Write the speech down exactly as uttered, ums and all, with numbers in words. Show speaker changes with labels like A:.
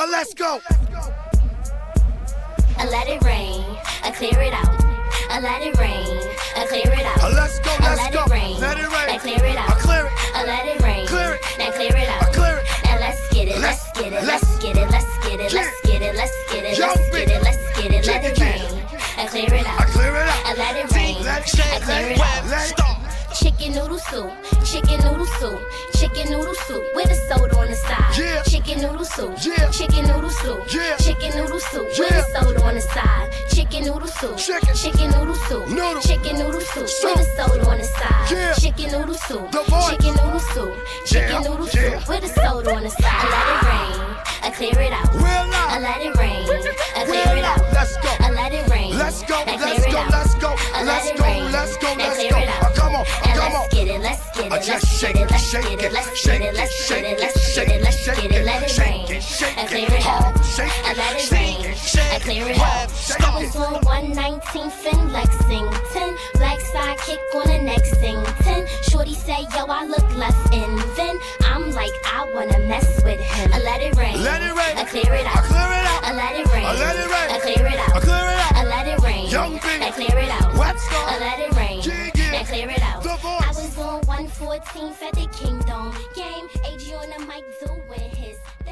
A: Uh, let's go.
B: I let it rain, I clear it out. I let it rain, I clear it out.
A: Uh, let's go, let's
B: I let
A: go.
B: it rain,
A: Let it rain.
B: I clear it out.
A: I clear it.
B: I let it rain,
A: Clear it.
B: now clear it out.
A: I clear it.
B: Now let's get it, let's get it, let's get it, let's get it, let's get it, let's get it, let's get it, let's get it, let it rain. I clear it out.
A: I clear it out.
B: I let it rain,
A: Let it shake,
B: I clear
A: let
B: it
A: it
B: out.
A: let it start.
B: Chicken noodle soup, chicken noodle soup, chicken noodle soup with a soda on the side.
A: Yeah.
B: Chicken noodle soup,
A: Yeah.
B: chicken noodle soup,
A: Yeah.
B: chicken noodle soup with
A: Yeah.
B: a soda on the side. Chicken noodle soup,
A: Chicken.
B: chicken noodle soup,
A: Noodle.
B: chicken noodle soup
A: Soup.
B: with a soda on the side.
A: Yeah.
B: Chicken noodle soup,
A: The voice.
B: chicken noodle soup, chicken
A: Yeah.
B: noodle
A: Yeah.
B: soup with a soda on the side. I let it rain, I clear it out.
A: Real
B: I
A: loud.
B: let it rain, I clear
A: Real
B: it
A: loud.
B: out.
A: Let's go.
B: I let it rain,
A: Let's go,
B: I clear
A: let's
B: it
A: go,
B: out.
A: let's go,
B: I let
A: let's
B: it
A: go,
B: rain,
A: let's go,
B: now
A: let's
B: clear
A: go.
B: it out.
A: Uh, come on, uh,
B: Now
A: come
B: let's
A: on.
B: get it, let's get
A: I
B: it,
A: just
B: let's
A: shake
B: get it,
A: it,
B: let's
A: shake
B: get
A: it,
B: it, let's
A: shake
B: get it,
A: it,
B: let's
A: shake
B: get it,
A: it,
B: let's get
A: shake
B: it, let's
A: it,
B: get it, let it
A: shake
B: rain.
A: it, shake
B: I
A: it,
B: clear it out.
A: hard, shake
B: I
A: it,
B: let it
A: shake
B: rain.
A: it, shake
B: I clear it
A: it,
B: out.
A: shake
B: I was on one nineteenth in Lexington, black sidekick on the next Sington. Shorty say, yo, I look less in. Then I'm like, I wanna mess with him. I let it rain.
A: Let it rain.
B: I clear it
A: I
B: out.
A: clear it out.
B: I let it rain.
A: I let it rain.
B: I clear it out.
A: I clear it out.
B: I let it rain.
A: Young B.
B: I clear it out.
A: Wet Star.
B: I let it rain.
A: Yeah, yeah.
B: I clear it out.
A: The
B: I
A: voice.
B: was on one fourteenth at the Kingdom game. A G on the mic doing his